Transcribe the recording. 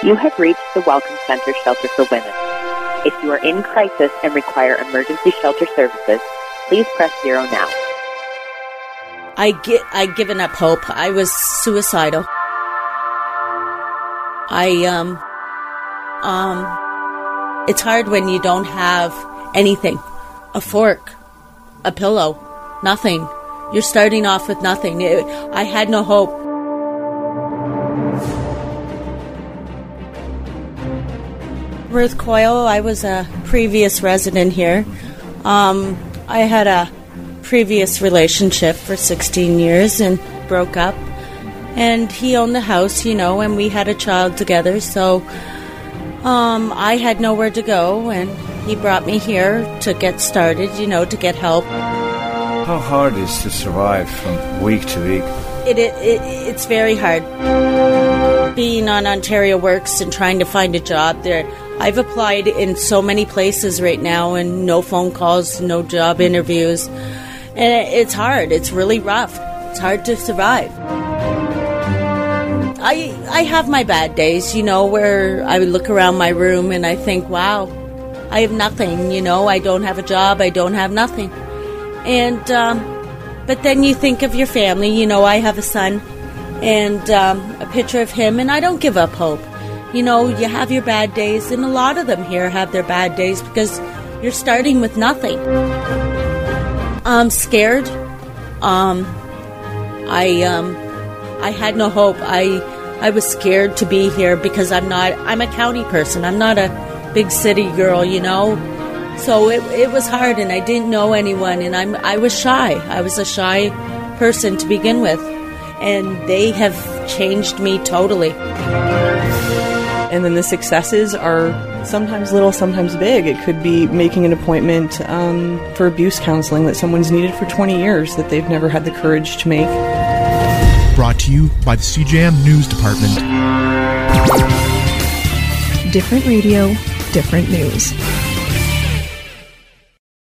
You have reached the Welcome Center Shelter for Women. If you are in crisis and require emergency shelter services, please press 0 now. I'd given up hope. I was suicidal. It's hard when you don't have anything. A fork, a pillow, nothing. You're starting off with nothing. I had no hope. Ruth Coyle, I was a previous resident here. I had a previous relationship for 16 years and broke up. And he owned the house, and we had a child together, so I had nowhere to go, and he brought me here to get started, to get help. How hard is it to survive from week to week? It's very hard. Being on Ontario Works and trying to find a job there, I've applied in so many places right now, and no phone calls, no job interviews. And it's hard. It's really rough. It's hard to survive. I have my bad days, where I look around my room and I think, wow, I have nothing, I don't have a job, I don't have nothing. And, but then you think of your family, I have a son and a picture of him, and I don't give up hope. You have your bad days, and a lot of them here have their bad days because you're starting with nothing. I'm scared. I had no hope. I was scared to be here because I'm a county person. I'm not a big city girl, So it was hard, and I didn't know anyone, and I was shy. I was a shy person to begin with, and they have changed me totally. And then the successes are sometimes little, sometimes big. It could be making an appointment for abuse counseling that someone's needed for 20 years that they've never had the courage to make. Brought to you by the CJM News Department. Different radio, different news.